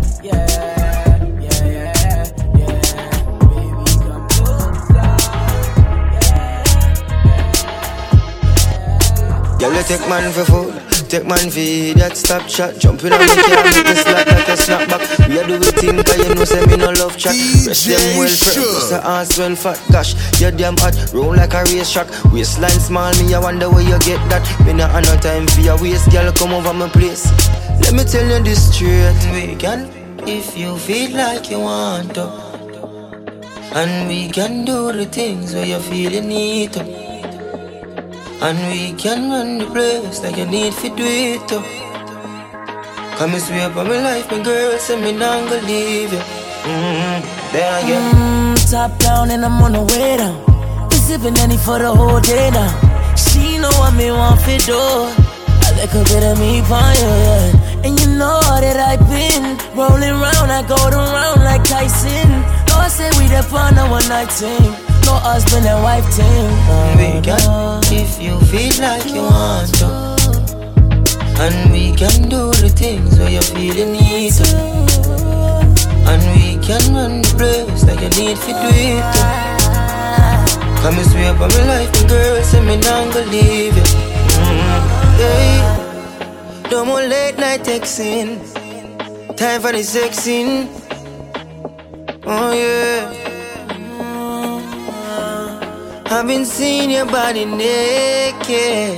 Girl, you take man for food, take man for that stop shot. Jumping on the car, make the slap like a snapback. We are doing things cause you know say me no love chat. Rest them well prep, cause the ass well fat. Gosh, you damn hot, roll like a race track. Waistline small, me I wonder where you get that. Me not have no time for your waist, girl, come over my place. Let me tell you this straight. We can, if you feel like you want to. And we can do the things where you feel you need to. And we can run the place like you need to do it too. Come and swear by my life, my girl, say me not gonna leave you. There again. Top down and I'm on the way down. This sipping any for the whole day now. She know what me want for do. A little bit of me pon you, yeah. And you know that I been rolling round, I go around like Tyson. No, I say we the on a one night thing. No husband and wife team. We can, if you feel like you want to. And we can do the things where you feel you need to. And we can run the place like you need to do it to. Come and swear for my life, my girl, say me not gonna leave you. Hey, no more late night texting. Time for the sexing. Oh yeah. I've been seeing your body naked,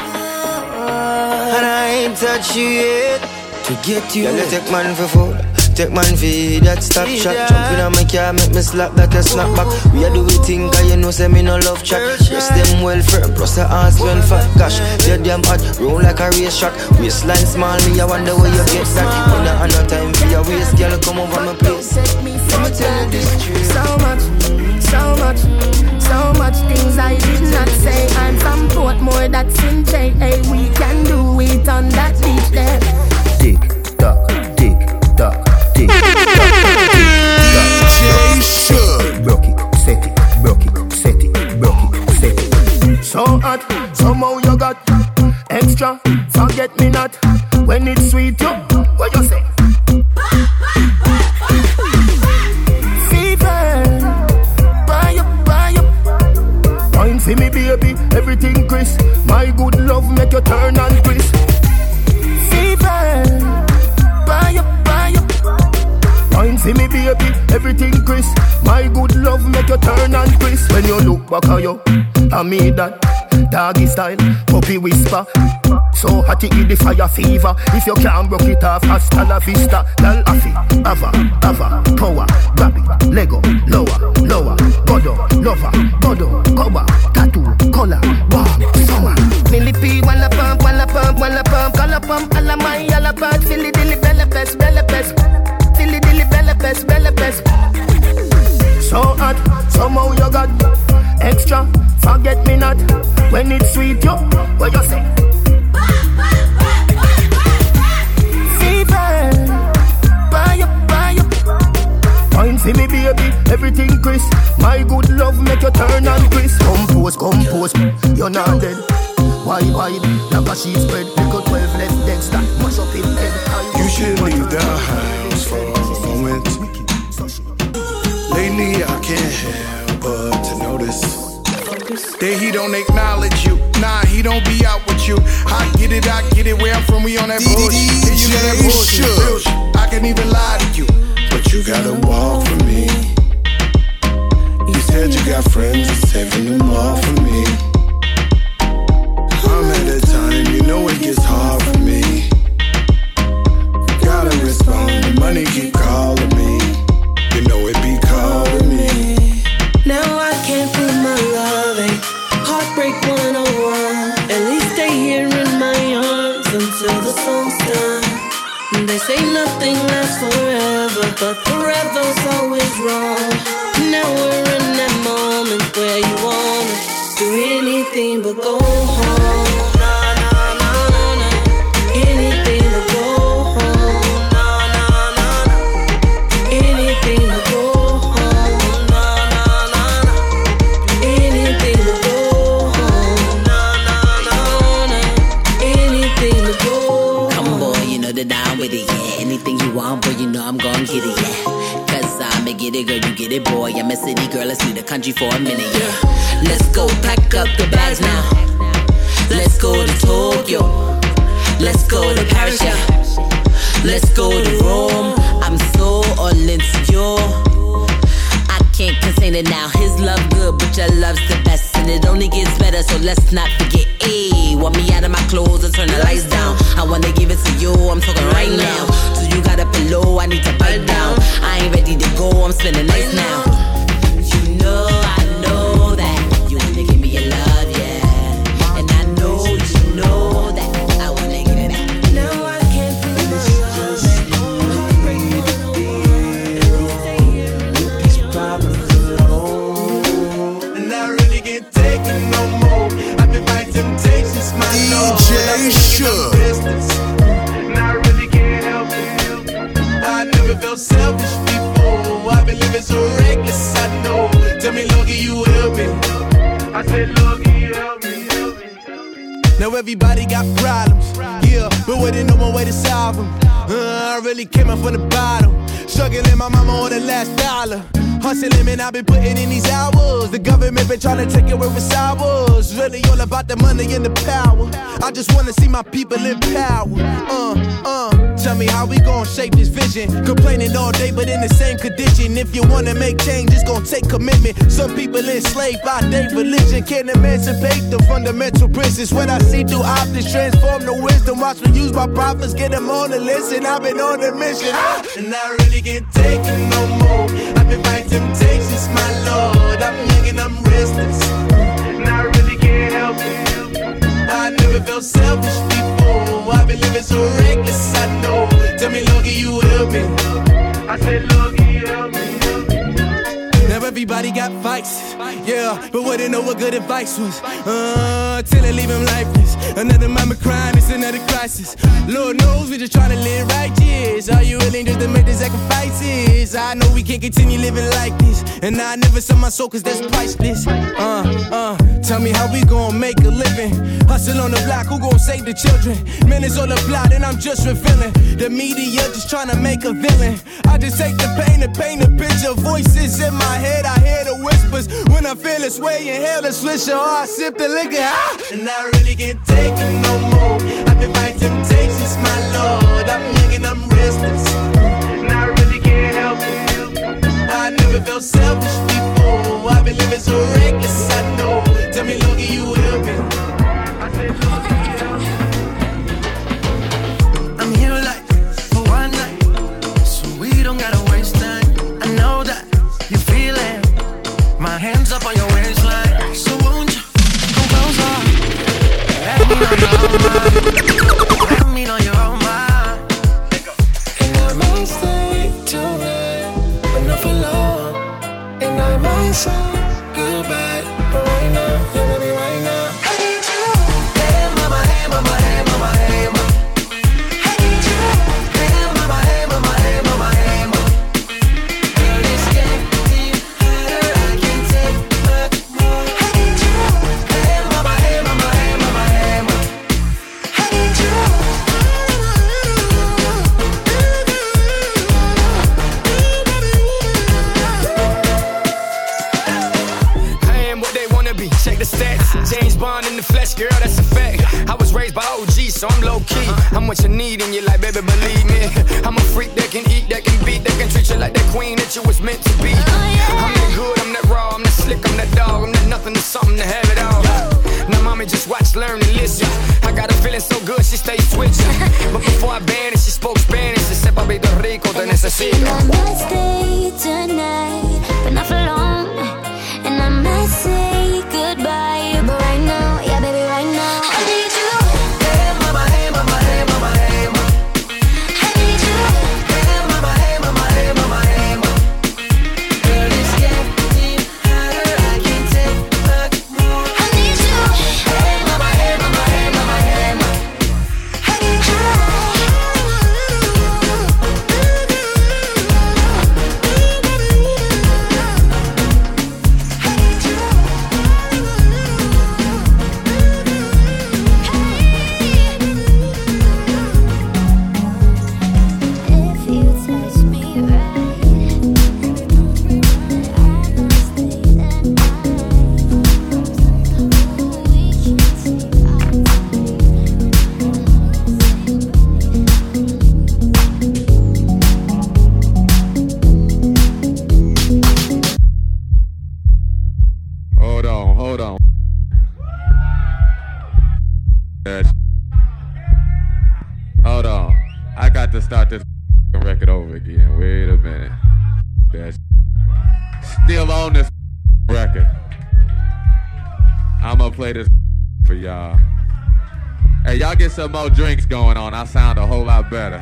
and I ain't touched you yet. To get you, yeah, take man for food, take man for that stop shot. Jumping on my car, make me slap that a snap back. We are do we think, cause you know say me no love chat. Dress them well firm, plus the ass well fat. Gosh, they're damn hot, roll like a race track. Waistline small, me I wonder where you get that. You know I no time for your waist, girl, come over my place. Let me tell you this truth. So much, so much, so much things I did not say. I'm from Portmore, that's in J. Hey, we can do it on that beach there. Tick tock, tick tock, tick tock, DJ Should. Broke it, set it, broke it, set it, broke it, set it. So hot, somehow you got extra. Forget me not when it's sweet. You, what you say? Wine for me, baby, everything crisp. My good love make you turn and crisp. Fever, buy up. Wine for me, baby, everything crisp. My good love make you turn and crisp. When you look back at you, I mean that doggy style, puppy whisper. So hot it the fire fever. If you can't broke it off, hasta la vista. Lal afi, ava, power, grab it, Lego, lower, godo, lover, godo, cover, tattoo, color, warm, summer. Millipede, walla pump, color pump, alla my, alla bad, Philly dilly, bella best, Philly dilly, bella best. So hot, somehow you got extra. Forget me not when it's sweet, yo. What you say? Fever, buy up. Wine for me, baby, everything crisp. My good love make you turn and crisp. Compose, you're not dead. Why, like a sheet spread. Pick up 12 left legs that mash up in head. You should leave the house for a moment. Lately I can't help but to notice that he don't acknowledge you. Nah, he don't be out with you. I get it. Where I'm from, we on that bullshit. Yeah, you know that bullshit. I can't even lie to you, but you gotta walk for me. You said you got friends, it's saving them all for me. I'm at a time, you know it gets hard for me. Gotta respond, the money keep calling me. You know it be calling me. Now I can't prove my love, ain't heartbreak 101. At least stay here in my arms until the song's done. They say nothing lasts forever, but forever's always wrong. Now we're in that moment where you wanna do anything but go home. Anything but go home. Anything but go home. Anything but go home. Anything but go home. Come on, boy, you know that I'm with it, yeah. Anything you want, boy, you know I'm gon' get it, yeah. Cause I'ma get it, girl, you get it, boy. I'm a city girl, let's leave the country for a minute, yeah. Let's go pack up the bags now. Let's go to Tokyo. Let's go to Paris, yeah. Let's go to Rome. I'm so all into you. I can't contain it now. His love good, but your love's the best. And it only gets better, so let's not forget. Ayy, want me out of my clothes and turn the lights down. I wanna give it to you, I'm talking right now. So you got a pillow, I need to bite down. I ain't ready to go, I'm spending nights now. You know, I know that you wanna give me your love, yeah. And I know you know that I wanna give it back. Now I can't prove my love, heartbreak 101. At least stay here in my arms. I really can't take it no more. I've been fighting temptations, my Lord. DJ Shook. And I really can't help it. I never felt selfish before. I've been living so reckless, I know. Tell me, Lord, can you help me? I said, Lord, can you help me? Now everybody got problems, yeah, but waiting no one way to solve them. I really came up from the bottom, struggling my mama on the last dollar. Hustling, man, I've been putting in these hours. The government been trying to take away with ours. Really all about the money and the power. I just wanna see my people in power. Tell me how we gon' shape this vision. Complaining all day, but in the same condition. If you wanna make change, it's gon' take commitment. Some people enslaved by their religion can't emancipate the fundamental prisons. What I see through optics transform the wisdom. Watch me use my prophets, get them on the list, and I've been on a mission. And I really can't take it no more. I've been fighting temptations, my Lord. I'm young and I'm restless, and I really can't help it. I never felt selfish before. I've been living so reckless, I know. Tell me, Lord, can you help me? I said, Lord, can you help me? Now everybody got vices, yeah, but wouldn't know what good advice was. Till I leave him lifeless. Another mama crying, it's another crisis. Lord knows we just trying to live righteous. Are you willing just to make the sacrifices? I know we can't continue living like this, and I never sell my soul cause that's priceless. Tell me how we gon' make a living. Hustle on the block, who gon' save the children? Man, it's all a plot and I'm just revealing. The media just trying to make a villain. I just take the pain and paint a picture. Voices in my head, I hear the whispers. When I feel this way, inhale the swisher, or I sip the liquor. And I really can't take it no more. I've been fighting temptations, my Lord. I'm young and I'm restless, and I really can't help it. I never felt selfish before. I've been living so reckless, I know. Tell me, Lord, can you help me? I said, Lord, can you help me? I'm here like for one night, so we don't gotta waste time. I know that you feel it. My hands up on your waistline, so won't you come closer? Let me know you're on mine. And I might stay till then, but not for long. And I might say goodbye, but right now, yeah, baby, right now. I need you. Hey, mama, hey, mama, hey, mama, hey, mama. I need you. Hey, mama, hey, mama, hey, mama, hey, mama. Girl, this game is harder, I can't take much more. I need you. Hey, mama, hey, mama, hey, mama, hey, mama. I need you. Check the stats, James Bond in the flesh, girl, that's a fact. I was raised by OG, so I'm low-key. I'm what you need and you like, baby, believe me. I'm a freak that can eat, that can beat, that can treat you like that queen that you was meant to be. I'm that good, I'm that raw, I'm that slick, I'm that dog, I'm that nothing to something to have it all. Now mommy just watch, learn, and listen. I got her feeling so good, she stays switching. But before I banned it, she spoke Spanish. She said, papi, te rico, te necesito. I might stay tonight, but not for long. And I might say goodbye, but right now, yeah, baby, right now, I need you. Hey, mama, hey, mama, hey, mama, hey, mama. I need you. Hey, mama, hey, mama, hey, mama, hey, mama. Girl, this game is harder, I can't take much more. I need you. Hey, mama, hey, mama, hey, mama, hey, mama. I need you. Hold on. Hold on. I got to start this record over again. Wait a minute. That's still on this record. I'm gonna play this for y'all. Hey, y'all get some more drinks going on. I sound a whole lot better.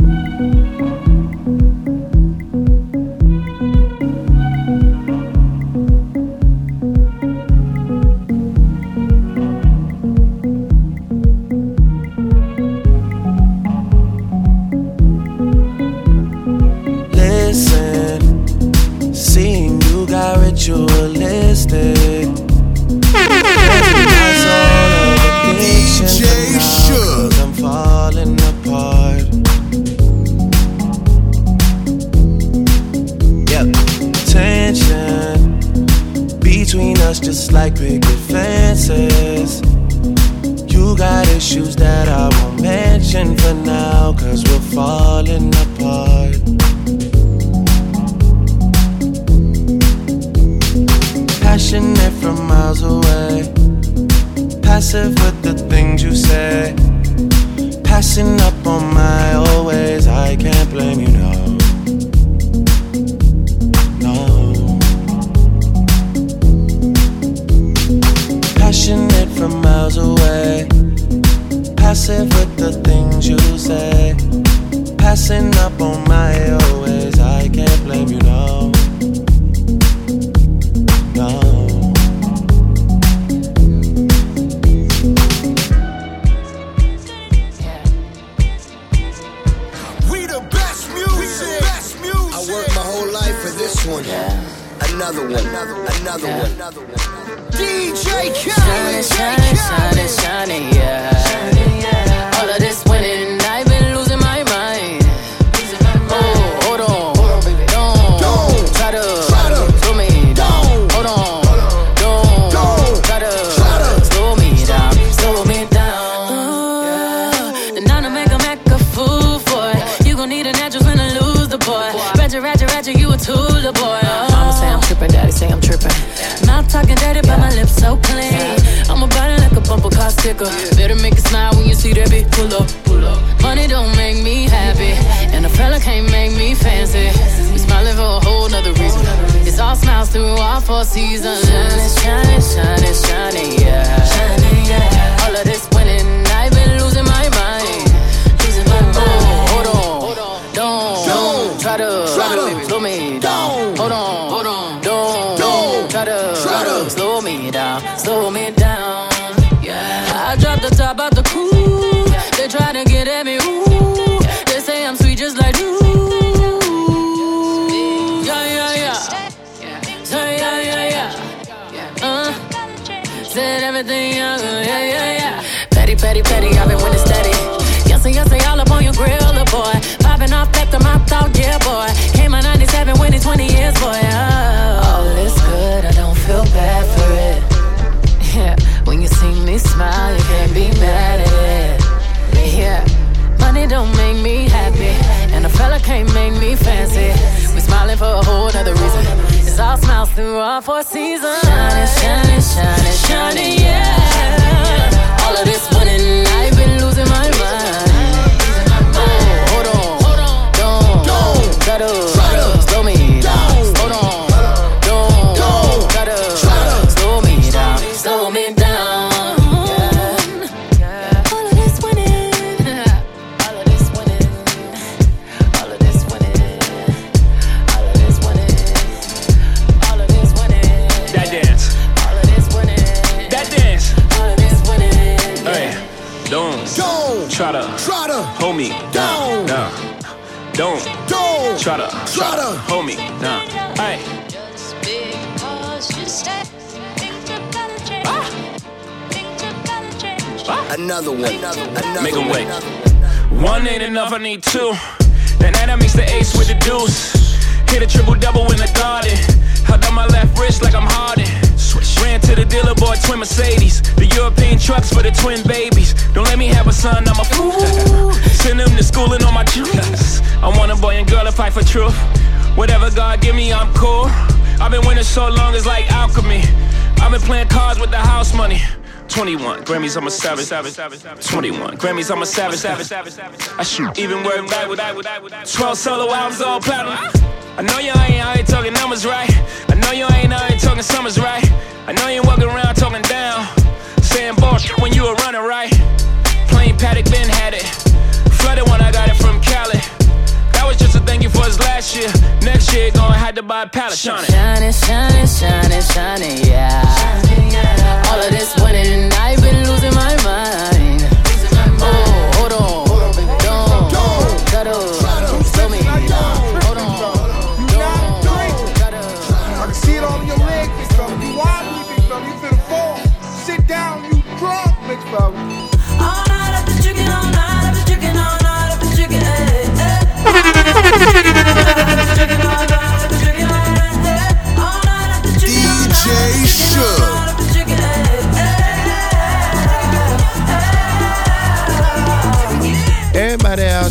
advances. You got issues that I won't mention for now, 'cause we're falling apart. Passionate from miles away, passive with the things you say, passing up on my old ways. I can't blame you, no. Passionate from miles away, passive with the things you say, passing up on my old ways. I can't blame you, no. No. We the best music. I worked my whole life for this one. Another one. Another one. DJ Khaled. Shining, shining, yeah. All of this winning, I've been losing my mind. Oh, hold on, don't try to slow me down. Hold on, don't try to slow me down, slow me down. The nine to make a fool for it. You gon' need a natural when I lose the boy. Ratchet, you a tool, the boy. Mama say I'm trippin', daddy say I'm trippin'. Mouth talking dirty, but my lips so clean. I'm a body like a bumper car sticker. Better make it smile when you see that bitch pull up. Money don't make me happy, and a fella can't make me fancy. We smiling for a whole nother reason. It's all smiles through all 4 seasons. Shining, shining, shining, yeah. All of this winning, I've been losing my mind. Hold on, don't try to slow me down. Hold on, don't try to slow me down, slow me down. Yeah, I dropped the top out the coupe. They try to get at me, ooh. They say I'm sweet just like you. Yeah. Say yeah. Said everything young, yeah. Petty, I've been winning steady. Yes, all up on your grill, the boy. Popping off at the mouth out, yeah, boy. Came out 97, winning 20 years, boy. Oh, all is good, I don't feel bad for it. Yeah, when you see me smile, you can't be mad at it. Yeah, money don't make me happy, and a fella can't make me fancy. We smiling for a whole other reason. It's all smiles through all 4 seasons. Shining, yeah. All of this winning, I've been losing my mind. Hold on, don't try to slow me down. Hold on, don't try to slow me down, slow me down. All of this winning, all of this winning, all of this winning, all of this winning, all of this winning. That dance, all of this winning, that dance, all of this winning. Hey, don't try to hold me down. Nah. Don't try to hold me down. Hey. Another one. Make them wait. One ain't enough, I need 2. Then that makes the ace with the deuce. Hit a triple-double in the garden. Held on my left wrist like I'm Harden. Ran to the dealer, bought twin Mercedes. The European trucks for the twin babies. Don't let me have a son, I'm a fool. Send them to school and on my juice. I want a boy and girl to fight for truth. Whatever God give me, I'm cool. I've been winning so long, it's like alchemy. I've been playing cards with the house money. 21 Grammys, I'm a savage. 21 Grammys, I'm a savage. I shoot even word back with 12 solo albums, all platinum. I know you ain't out here talking numbers right. I know you ain't out here talking summers right. I know you ain't walking around talking down, saying bullshit when you a runner right. Plain Paddock, Ben had it. Flooded when I got it from Cali. That was just a thank you for his last year. Next year, gonna have to buy a pallet. Shining, yeah. All of this winning, I've been losing my mind. Hold on, don't try to slow me down. Hold on, don't try to. I can see it on your leg, big fella. You wobbly, big fella. You finna fall. Sit down, you drunk, big fella. All night after chicken, all night after chicken, all night after chicken, DJ Shook.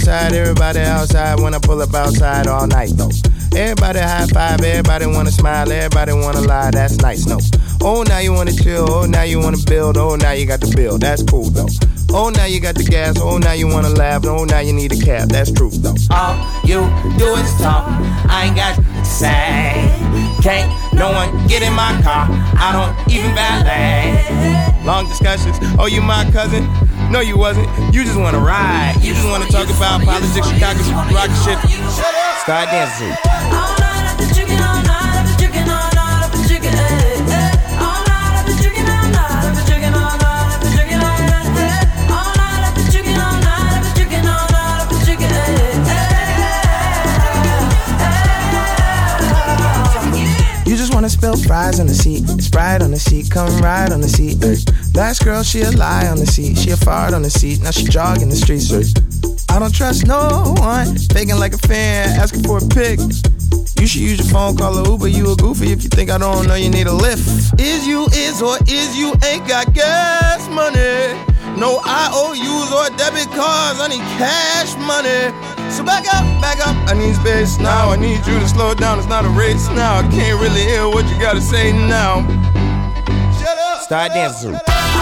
outside, everybody outside. When I pull up outside all night though. Everybody high five, everybody wanna smile, everybody wanna lie, that's nice, no. Oh, now you wanna chill, oh, now you wanna build, oh, now you got the bill, that's cool though. Oh, now you got the gas, oh, now you wanna laugh, oh, now you need a cab, that's true though. All you do is talk, I ain't got to say. Can't no one get in my car, I don't even valet. Long discussions, oh, you my cousin? No, you wasn't, you just wanna ride. You just wanna talk about politics, Chicago, rock shit. Start dancing. All night I've been drinking, all night I've been drinking, all night I've been drinking, all night I've been drinking, all night I've been drinking, all night I've been drinking, all night I've been drinking, all night I've been drinking, all night I've been drinking, You just wanna spill fries on the seat, Sprite on the seat, come ride on the seat. Last girl, she a lie on the seat, she a fart on the seat, now she jogging the streets. I don't trust no one, faking like a fan, asking for a pic. You should use your phone, call a Uber, you a goofy if you think I don't know you need a lift. Is you is or is you ain't got gas money? No IOUs or debit cards, I need cash money. So back up, I need space now. I need you to slow down, it's not a race now. I can't really hear what you gotta say now. Shut up. Start dancing.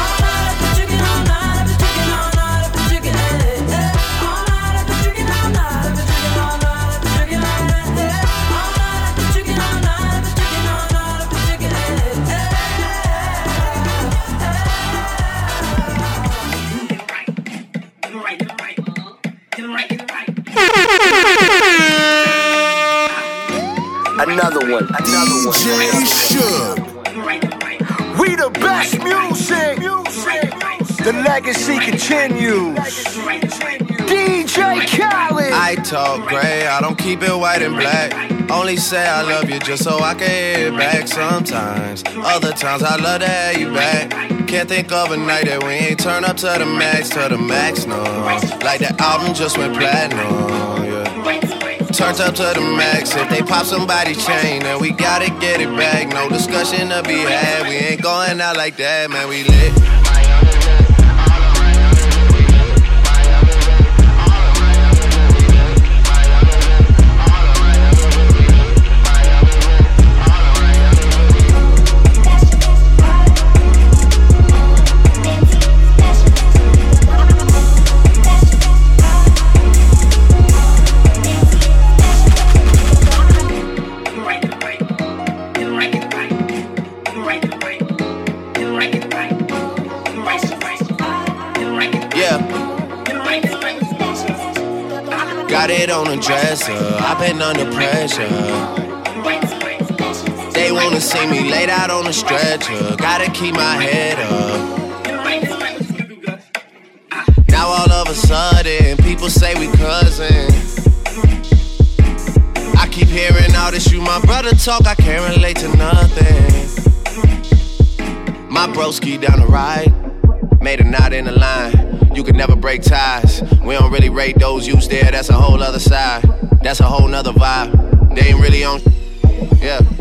Another one. DJ Shook. We the best music. The legacy continues. DJ Khaled. I talk gray, I don't keep it white and black. Only say I love you just so I can hear it back sometimes. Other times I love to have you back. Can't think of a night that we ain't turn up to the max, no. Like the album just went platinum, yeah. Turned up to the max, if they pop somebody's chain, then we gotta get it back. No discussion to be had, we ain't going out like that, man, we lit. Got it on the dresser, I've been under pressure. They wanna see me laid out on the stretcher. Gotta keep my head up. Now all of a sudden, people say we cousins. I keep hearing all this, you my brother talk, I can't relate to nothing. My broski down the ride, made a knot in the line. You could never break ties. We don't really rate those youths there, that's a whole other side. That's a whole nother vibe. They ain't really on, yeah.